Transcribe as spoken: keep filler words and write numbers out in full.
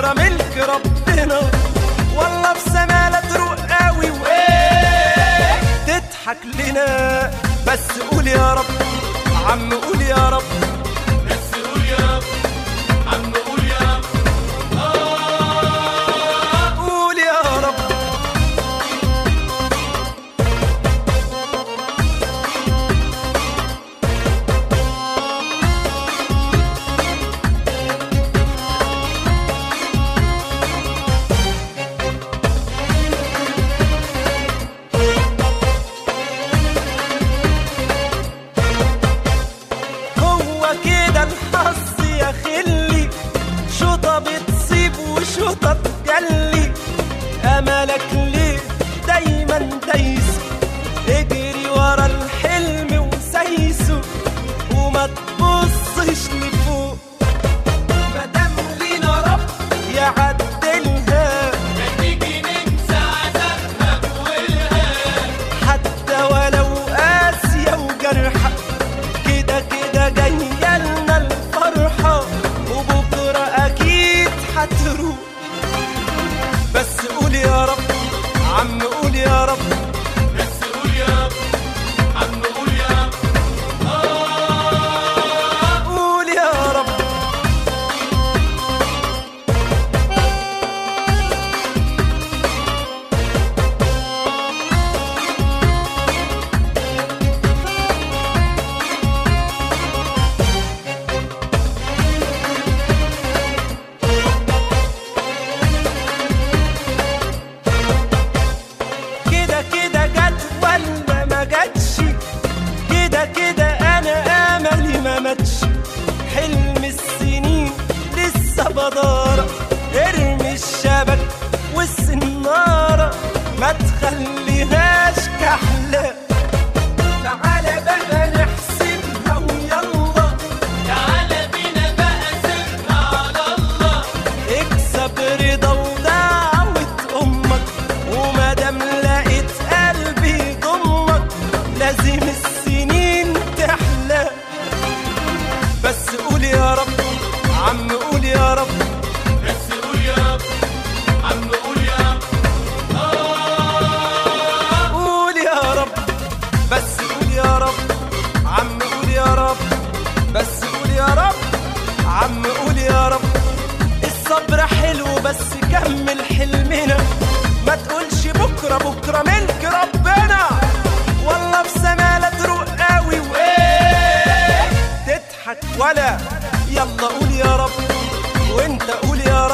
بكرة ملك ربنا، والله في سما لا تروق قوي وايه تضحك لنا. بس قول يا رب عم قول يا رب، بس قول يا رب عم قول يا رب، آه قول يا رب. الحظ يا خلي شوطة بتصيب وشوطة تجلي، أملك ليه دايما دايسه، اجري ورا الحلم وسايسه وما تبصش لفوق، مادام لينا رب يعدلها ما تيجي ننسى عذابها بولها، حتى ولو قاسية وجرحة كده كده جاية لنا الفرحة وبكرة أكيد هتروح. بس قول يا رب عم قول يا رب، بس قول يا رب عم قول يا رب، آه قول يا رب. كده كده جت ولا ما جتش، كده كده انا املي ما ماتش، حلم السنين لسه بدارة، ارمي الشبك والسنارة ما تخليهاش كحلة، تعالى بقى نحسبها ويلا، تعالى بينا بقى سيبها على الله، اكسب رضا ودعوة امك، ومادام لقيت قلبي ضمك لازم السنين تحلى. بس قول يا رب عم قول يا رب، بس قول يا رب عم قول يا رب، آه قول يا رب. بس قول يا رب عم قول يا رب، بس قول يا رب عم قول يا رب. الصبر حلو بس كمل حلمنا، ما تقولش بكرة بكرة ملك ربنا، والله في سما لا تروق قوي وايه تضحك ولا. يلا قول يا رب وانت قول يا